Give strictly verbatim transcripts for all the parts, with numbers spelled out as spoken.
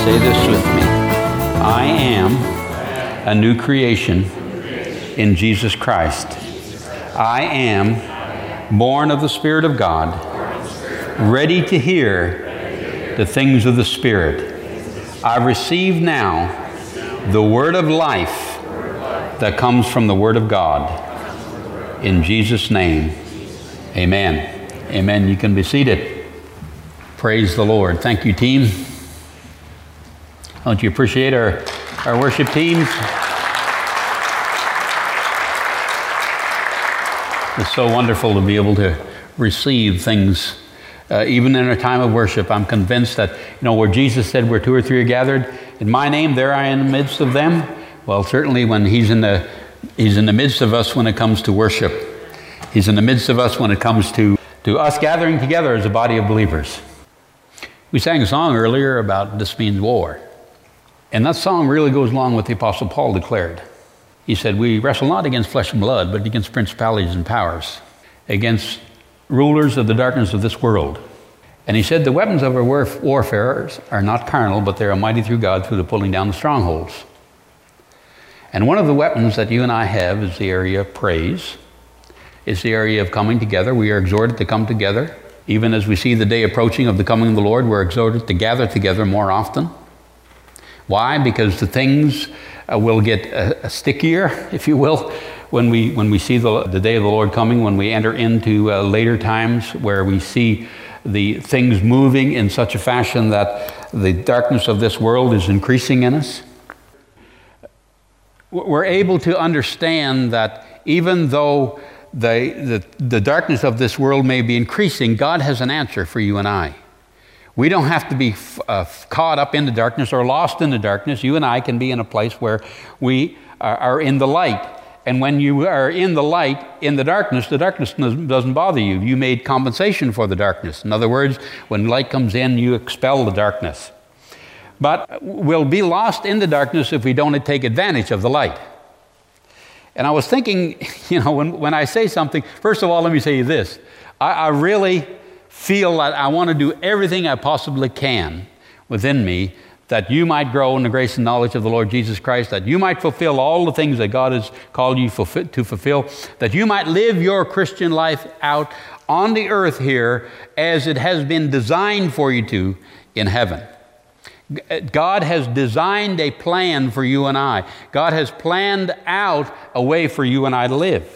Say this with me. I am a new creation in Jesus Christ. I am born of the Spirit of God, ready to hear the things of the Spirit. I receive now the word of life that comes from the Word of God. In Jesus' name, amen. Amen. You can be seated. Praise the Lord. Thank you, team. Don't you appreciate our, our worship teams? It's so wonderful to be able to receive things, uh, even in a time of worship. I'm convinced that, you know, where Jesus said, where two or three are gathered, in my name, there I am in the midst of them. Well, certainly when he's in the he's in the midst of us when it comes to worship. He's in the midst of us when it comes to, to us gathering together as a body of believers. We sang a song earlier about this means war. And that song really goes along with what the Apostle Paul declared. He said, we wrestle not against flesh and blood, but against principalities and powers, against rulers of the darkness of this world. And he said, the weapons of our warfare are not carnal, but they are mighty through God through the pulling down the strongholds. And one of the weapons that you and I have is the area of praise. It's the area of coming together. We are exhorted to come together. Even as we see the day approaching of the coming of the Lord, we're exhorted to gather together more often. Why? Because the things uh, will get uh, stickier, if you will, when we when we see the, the day of the Lord coming, when we enter into uh, later times where we see the things moving in such a fashion that the darkness of this world is increasing in us. We're able to understand that even though the, the, the darkness of this world may be increasing, God has an answer for you and I. We don't have to be uh, caught up in the darkness or lost in the darkness. You and I can be in a place where we are, are in the light. And when you are in the light, in the darkness, the darkness doesn't bother you. You made compensation for the darkness. In other words, when light comes in, you expel the darkness. But we'll be lost in the darkness if we don't take advantage of the light. And I was thinking, you know, when, when I say something, first of all, let me say this. I, I really feel that I want to do everything I possibly can within me that you might grow in the grace and knowledge of the Lord Jesus Christ, that you might fulfill all the things that God has called you to fulfill, that you might live your Christian life out on the earth here as it has been designed for you to in heaven. God has designed a plan for you and I. God has planned out a way for you and I to live.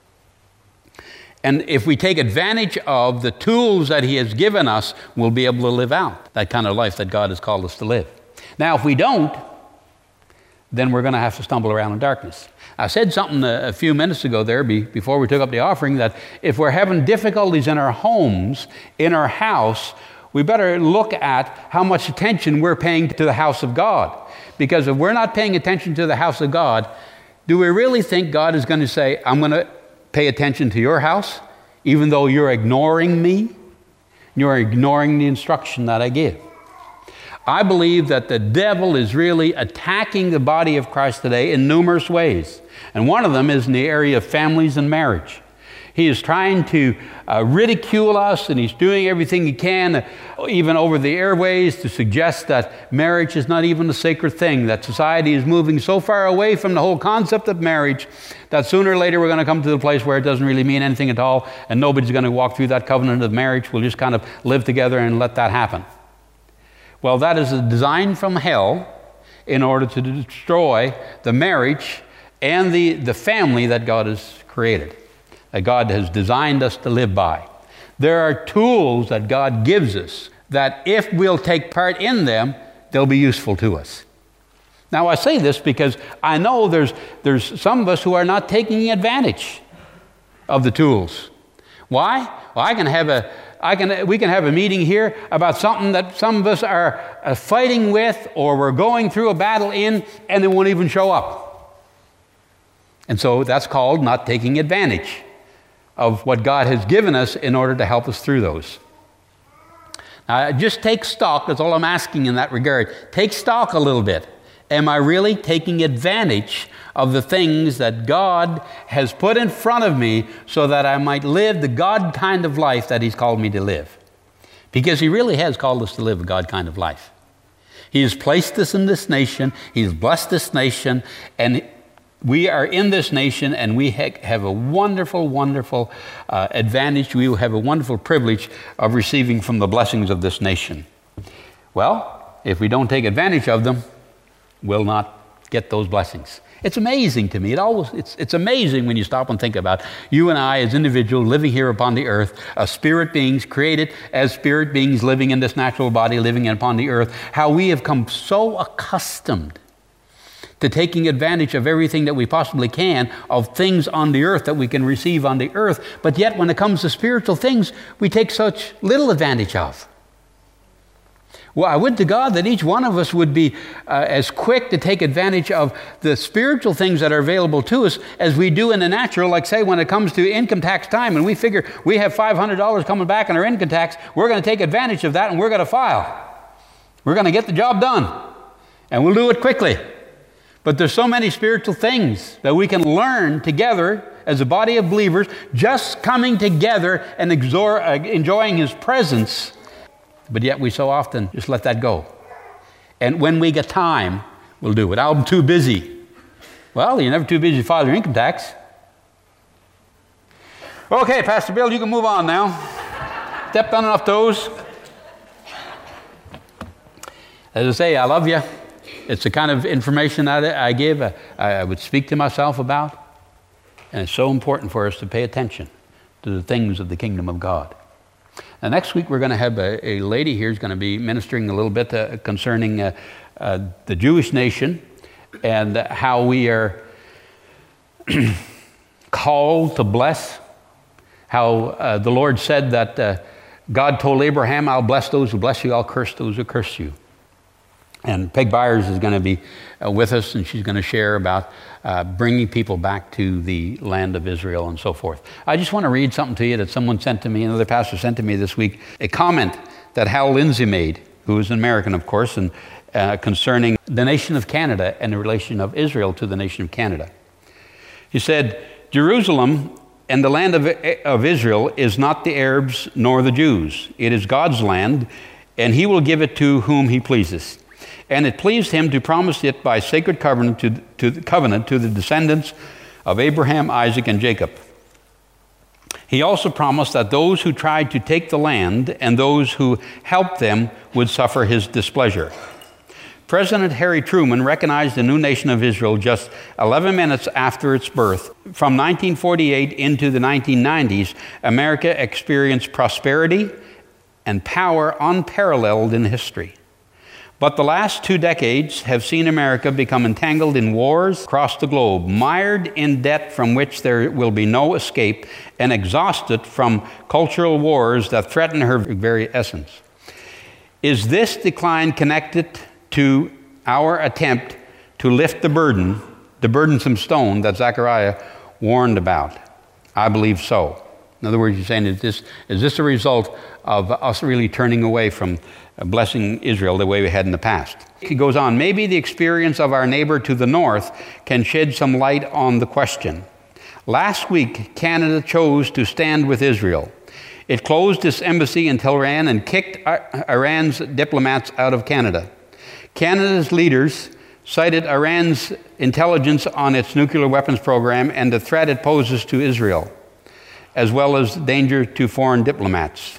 And if we take advantage of the tools that He has given us, we'll be able to live out that kind of life that God has called us to live. Now, if we don't, then we're going to have to stumble around in darkness. I said something a, a few minutes ago there be, before we took up the offering that if we're having difficulties in our homes, in our house, we better look at how much attention we're paying to the house of God. Because if we're not paying attention to the house of God, do we really think God is going to say, I'm going to pay attention to your house, even though you're ignoring me? You're ignoring the instruction that I give. I believe that the devil is really attacking the body of Christ today in numerous ways. And one of them is in the area of families and marriage. He is trying to uh, ridicule us, and he's doing everything he can, uh, even over the airways, to suggest that marriage is not even a sacred thing, that society is moving so far away from the whole concept of marriage that sooner or later we're going to come to the place where it doesn't really mean anything at all, and nobody's going to walk through that covenant of marriage. We'll just kind of live together and let that happen. Well, that is a design from hell in order to destroy the marriage and the, the family that God has created, that God has designed us to live by. There are tools that God gives us that if we'll take part in them, they'll be useful to us. Now, I say this because I know there's, there's some of us who are not taking advantage of the tools. Why? Well, I can have a, I can, we can have a meeting here about something that some of us are uh, fighting with or we're going through a battle in, and they won't even show up. And so that's called not taking advantage of what God has given us in order to help us through those. Now, just take stock. That's all I'm asking in that regard. Take stock a little bit. Am I really taking advantage of the things that God has put in front of me so that I might live the God kind of life that He's called me to live? Because He really has called us to live a God kind of life. He's placed us in this nation. He's blessed this nation. And we are in this nation, and we ha- have a wonderful, wonderful uh, advantage. We will have a wonderful privilege of receiving from the blessings of this nation. Well, if we don't take advantage of them, we'll not get those blessings. It's amazing to me. It always, it's, it's amazing when you stop and think about you and I as individuals living here upon the earth, as spirit beings, created as spirit beings living in this natural body, living upon the earth, how we have come so accustomed to taking advantage of everything that we possibly can of things on the earth that we can receive on the earth. But yet when it comes to spiritual things, we take such little advantage of. Well, I would to God that each one of us would be uh, as quick to take advantage of the spiritual things that are available to us as we do in the natural. Like say when it comes to income tax time and we figure we have five hundred dollars coming back in our income tax, we're going to take advantage of that and we're going to file. We're going to get the job done and we'll do it quickly. But there's so many spiritual things that we can learn together as a body of believers, just coming together and exor- uh, enjoying His presence. But yet we so often just let that go. And when we get time, we'll do it. I'm too busy. Well, you're never too busy to file your income tax. Okay, Pastor Bill, you can move on now. Stepped on enough toes. As I say, I love you. It's the kind of information that I give, uh, I would speak to myself about. And it's so important for us to pay attention to the things of the kingdom of God. Now, next week, we're going to have a, a lady here who's going to be ministering a little bit uh, concerning uh, uh, the Jewish nation and how we are called to bless. How uh, the Lord said that uh, God told Abraham, I'll bless those who bless you, I'll curse those who curse you. And Peg Byers is going to be uh, with us, and she's going to share about uh, bringing people back to the land of Israel and so forth. I just want to read something to you that someone sent to me, another pastor sent to me this week, a comment that Hal Lindsey made, who is an American, of course, and uh, concerning the nation of Canada and the relation of Israel to the nation of Canada. He said, Jerusalem and the land of, of Israel is not the Arabs nor the Jews. It is God's land, and He will give it to whom He pleases. And it pleased Him to promise it by sacred covenant to, to the covenant to the descendants of Abraham, Isaac, and Jacob. He also promised that those who tried to take the land and those who helped them would suffer His displeasure. President Harry Truman recognized the new nation of Israel just eleven minutes after its birth. From nineteen forty-eight into the nineteen nineties, America experienced prosperity and power unparalleled in history. But the last two decades have seen America become entangled in wars across the globe, mired in debt from which there will be no escape, and exhausted from cultural wars that threaten her very essence. Is this decline connected to our attempt to lift the burden, the burdensome stone that Zechariah warned about? I believe so. In other words, you're saying, is this, is this a result of us really turning away from blessing Israel the way we had in the past? He goes on, maybe the experience of our neighbor to the north can shed some light on the question. Last week, Canada chose to stand with Israel. It closed its embassy in Tehran and kicked Iran's diplomats out of Canada. Canada's leaders cited Iran's intelligence on its nuclear weapons program and the threat it poses to Israel, as well as danger to foreign diplomats.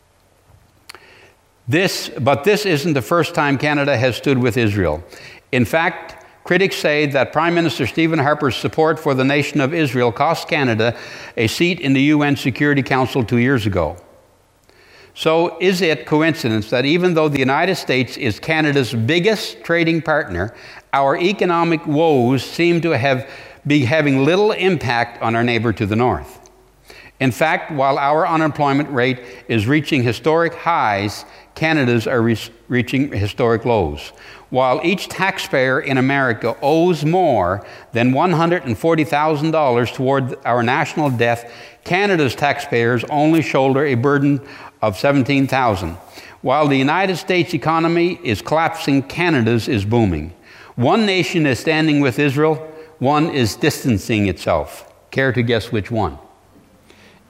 This, but this isn't the first time Canada has stood with Israel. In fact, critics say that Prime Minister Stephen Harper's support for the nation of Israel cost Canada a seat in the U N Security Council two years ago. So is it coincidence that even though the United States is Canada's biggest trading partner, our economic woes seem to have be having little impact on our neighbor to the north? In fact, while our unemployment rate is reaching historic highs, Canada's are re- reaching historic lows. While each taxpayer in America owes more than one hundred forty thousand dollars toward our national debt, Canada's taxpayers only shoulder a burden of seventeen thousand dollars. While the United States economy is collapsing, Canada's is booming. One nation is standing with Israel, one is distancing itself. Care to guess which one?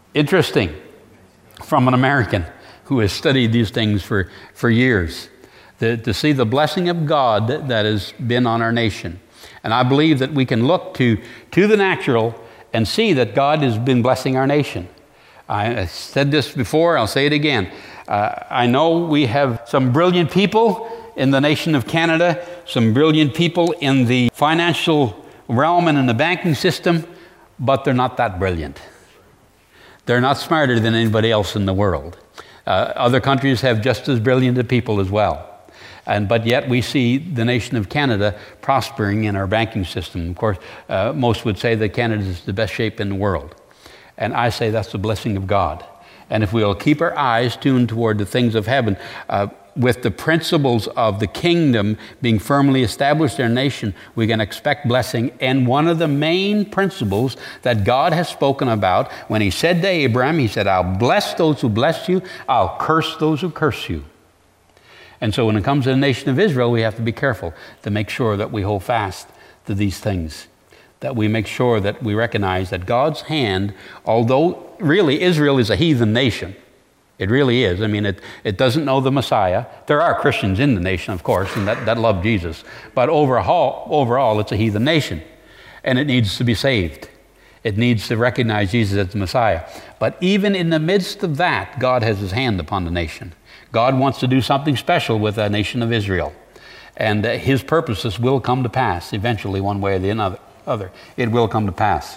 Interesting, from an American who has studied these things for, for years. to, to see the blessing of God that has been on our nation. And I believe that we can look to, to the natural and see that God has been blessing our nation. I said this before, I'll say it again. Uh, I know we have some brilliant people in the nation of Canada, some brilliant people in the financial realm and in the banking system, but they're not that brilliant. They're not smarter than anybody else in the world. Uh, other countries have just as brilliant people as well. And, but yet we see the nation of Canada prospering in our banking system. Of course, uh, most would say that Canada is the best shape in the world. And I say that's the blessing of God. And if we'll keep our eyes tuned toward the things of heaven, uh, with the principles of the kingdom being firmly established in our nation, we can expect blessing. And one of the main principles that God has spoken about, when he said to Abraham, he said, I'll bless those who bless you, I'll curse those who curse you. And so when it comes to the nation of Israel, we have to be careful to make sure that we hold fast to these things, that we make sure that we recognize that God's hand, although really Israel is a heathen nation, it really is. I mean, it, it doesn't know the Messiah. There are Christians in the nation, of course, and that, that love Jesus. But overall, overall, it's a heathen nation, and it needs to be saved. It needs to recognize Jesus as the Messiah. But even in the midst of that, God has his hand upon the nation. God wants to do something special with the nation of Israel. And uh, his purposes will come to pass eventually, one way or the other. other. It will come to pass.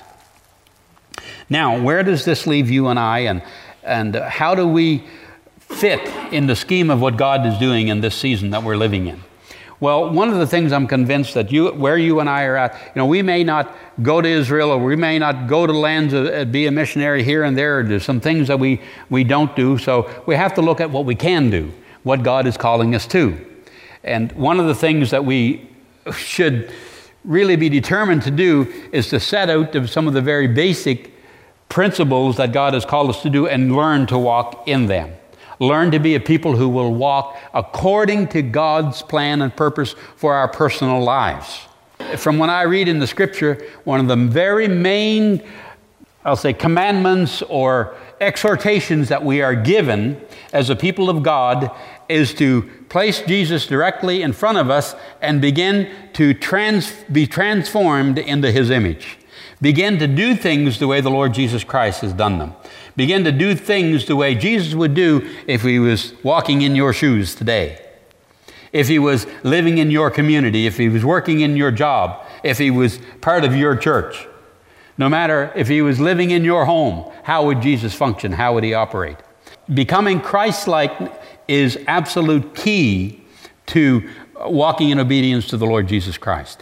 Now, where does this leave you and I, and, and uh, how do we fit in the scheme of what God is doing in this season that we're living in? Well, one of the things I'm convinced that you, where you and I are at, you know, we may not go to Israel, or we may not go to lands and be a missionary here and there. There's some things that we, we don't do. So we have to look at what we can do, what God is calling us to. And one of the things that we should really be determined to do is to set out some of the very basic principles that God has called us to do and learn to walk in them. Learn to be a people who will walk according to God's plan and purpose for our personal lives. From what I read in the Scripture, one of the very main, I'll say, commandments or exhortations that we are given as a people of God is to place Jesus directly in front of us and begin to trans- be transformed into his image. Begin to do things the way the Lord Jesus Christ has done them. Begin to do things the way Jesus would do if he was walking in your shoes today. If he was living in your community, if he was working in your job, if he was part of your church. No matter if he was living in your home, how would Jesus function? How would he operate? Becoming Christ-like is absolute key to walking in obedience to the Lord Jesus Christ.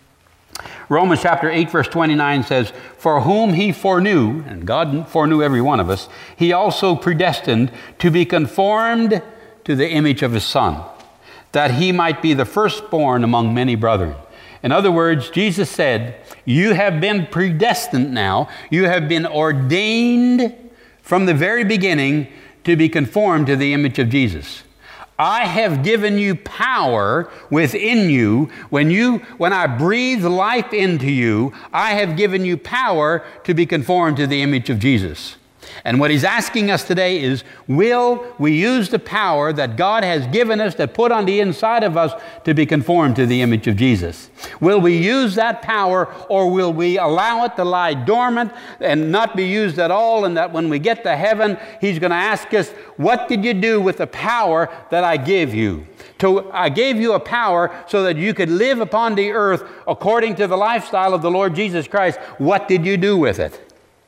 Romans chapter eight, verse twenty-nine says, for whom he foreknew, and God foreknew every one of us, he also predestined to be conformed to the image of his Son, that he might be the firstborn among many brethren. In other words, Jesus said, you have been predestined now, you have been ordained from the very beginning to be conformed to the image of Jesus. I have given you power within you. When you, when I breathe life into you, I have given you power to be conformed to the image of Jesus. And what he's asking us today is, will we use the power that God has given us, that put on the inside of us, to be conformed to the image of Jesus? Will we use that power, or will we allow it to lie dormant and not be used at all, and that when we get to heaven, he's going to ask us, what did you do with the power that I gave you? To, I gave you a power so that you could live upon the earth according to the lifestyle of the Lord Jesus Christ. What did you do with it?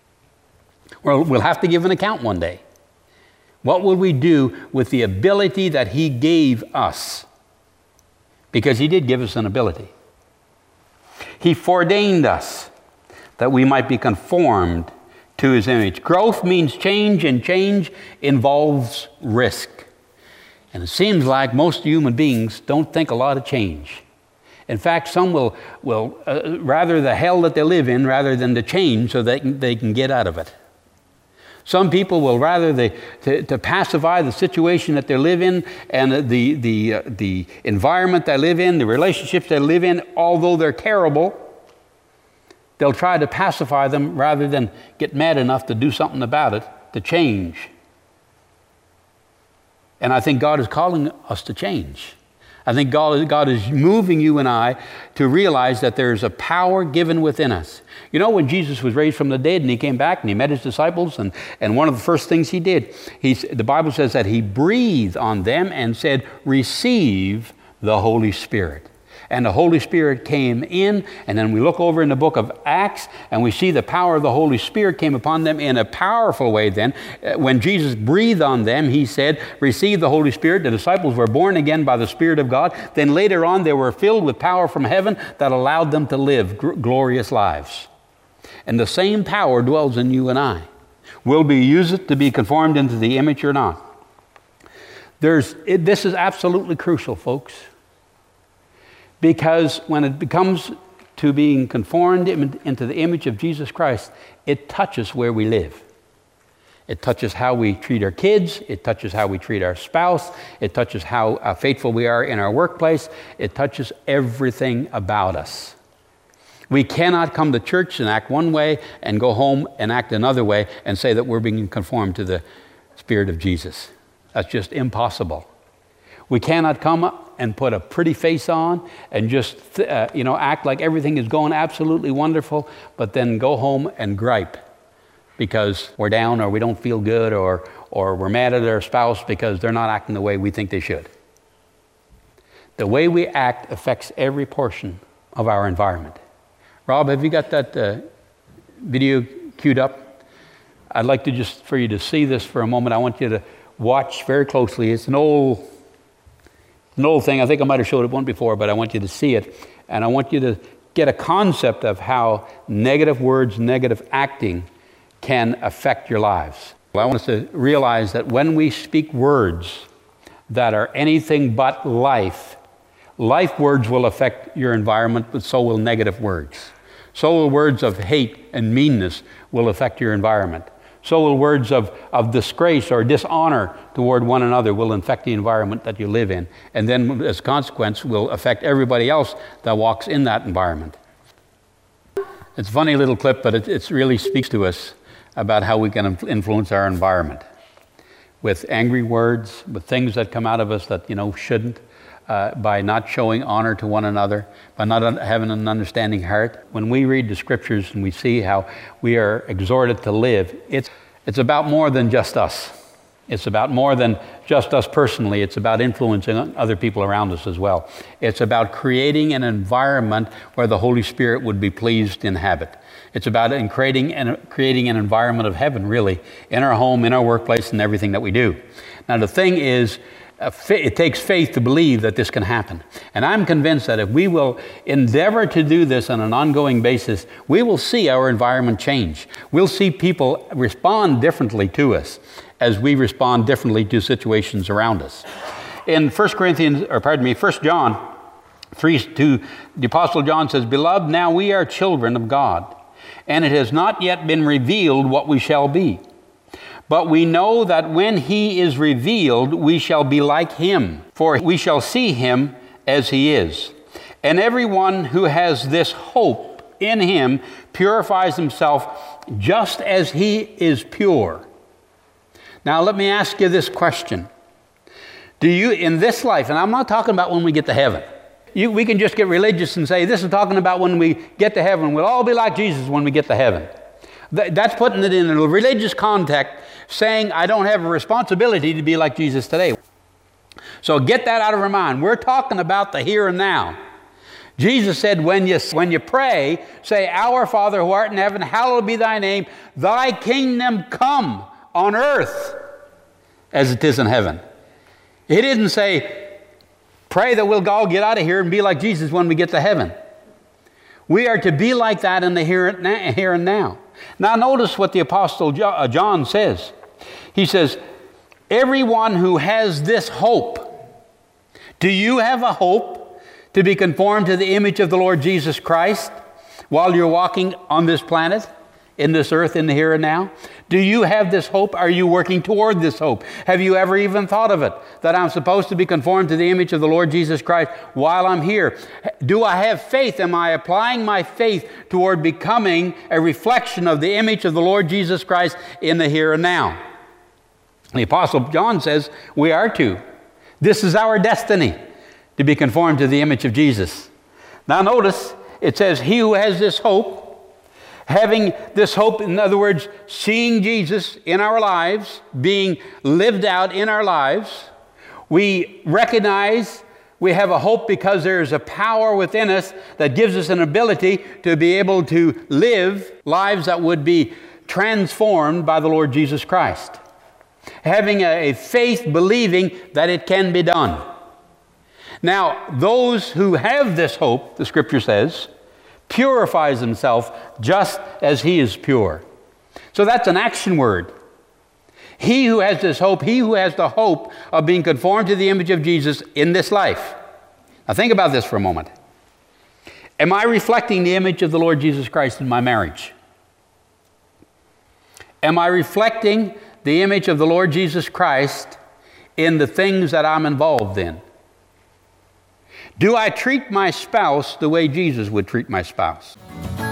Well, we'll have to give an account one day. What will we do with the ability that he gave us? Because he did give us an ability. He foreordained us that we might be conformed to his image. Growth means change, and change involves risk. And it seems like most human beings don't think a lot of change. In fact, some will, will uh, rather the hell that they live in rather than the change so they can, they can get out of it. Some people will rather they, to, to pacify the situation that they live in and the, the, uh, the environment they live in, the relationships they live in, although they're terrible, they'll try to pacify them rather than get mad enough to do something about it, to change. And I think God is calling us to change. I think God, God is moving you and I to realize that there's a power given within us. You know, when Jesus was raised from the dead and he came back and he met his disciples, and, and one of the first things he did, he, the Bible says that he breathed on them and said, receive the Holy Spirit. And the Holy Spirit came in, and then we look over in the book of Acts, and we see the power of the Holy Spirit came upon them in a powerful way then. When Jesus breathed on them, he said, receive the Holy Spirit. The disciples were born again by the Spirit of God. Then later on, they were filled with power from heaven that allowed them to live gr- glorious lives. And the same power dwells in you and I. Will we use it to be conformed into the image or not? There's, it, this is absolutely crucial, folks. Because when it becomes to being conformed into the image of Jesus Christ, it touches where we live. It touches how we treat our kids. It touches how we treat our spouse. It touches how uh, faithful we are in our workplace. It touches everything about us. We cannot come to church and act one way and go home and act another way and say that we're being conformed to the Spirit of Jesus. That's just impossible. We cannot come and put a pretty face on and just, uh, you know, act like everything is going absolutely wonderful, but then go home and gripe because we're down or we don't feel good or, or we're mad at our spouse because they're not acting the way we think they should. The way we act affects every portion of our environment. Rob, have you got that uh, video queued up? I'd like to just, for you to see this for a moment. I want you to watch very closely. It's an old... An old thing, I think I might have showed it one before, but I want you to see it. And I want you to get a concept of how negative words, negative acting can affect your lives. Well, I want us to realize that when we speak words that are anything but life, life words will affect your environment, but so will negative words. So will words of hate and meanness will affect your environment. So will words of, of disgrace or dishonor toward one another will infect the environment that you live in. And then as a consequence will affect everybody else that walks in that environment. It's a funny little clip, but it, it really speaks to us about how we can influence our environment. With angry words, with things that come out of us that, you know, shouldn't. Uh, by not showing honor to one another, by not un- having an understanding heart. When we read the scriptures and we see how we are exhorted to live, it's, it's about more than just us. It's about more than just us personally. It's about influencing other people around us as well. It's about creating an environment where the Holy Spirit would be pleased to inhabit. It's about in creating, an, creating an environment of heaven, really, in our home, in our workplace, and everything that we do. Now, the thing is, it takes faith to believe that this can happen. And I'm convinced that if we will endeavor to do this on an ongoing basis, we will see our environment change. We'll see people respond differently to us as we respond differently to situations around us. In First Corinthians, or pardon me, First John three two, the Apostle John says, "Beloved, now we are children of God, and it has not yet been revealed what we shall be. But we know that when he is revealed, we shall be like him, for we shall see him as he is. And everyone who has this hope in him purifies himself just as he is pure." Now let me ask you this question. Do you, in this life, and I'm not talking about when we get to heaven. You, we can just get religious and say, this is talking about when we get to heaven. We'll all be like Jesus when we get to heaven. That's putting it in a religious context, saying I don't have a responsibility to be like Jesus today. So get that out of our mind. We're talking about the here and now. Jesus said, when you, when you pray, say, "Our Father who art in heaven, hallowed be thy name. Thy kingdom come on earth as it is in heaven." He didn't say, pray that we'll all get out of here and be like Jesus when we get to heaven. We are to be like that in the here and now. Now notice what the Apostle John says. He says, everyone who has this hope. Do you have a hope to be conformed to the image of the Lord Jesus Christ while you're walking on this planet, in this earth, in the here and now? Do you have this hope? Are you working toward this hope? Have you ever even thought of it, that I'm supposed to be conformed to the image of the Lord Jesus Christ while I'm here? Do I have faith? Am I applying my faith toward becoming a reflection of the image of the Lord Jesus Christ in the here and now? The Apostle John says we are to. This is our destiny. to be conformed to the image of Jesus. Now notice, it says, he who has this hope, having this hope, in other words, seeing Jesus in our lives, being lived out in our lives, we recognize we have a hope because there is a power within us that gives us an ability to be able to live lives that would be transformed by the Lord Jesus Christ. Having a, a faith believing that it can be done. Now, those who have this hope, the Scripture says, purifies himself just as he is pure. So that's an action word. He who has this hope, he who has the hope of being conformed to the image of Jesus in this life. Now think about this for a moment. Am I reflecting the image of the Lord Jesus Christ in my marriage? Am I reflecting the image of the Lord Jesus Christ in the things that I'm involved in? Do I treat my spouse the way Jesus would treat my spouse?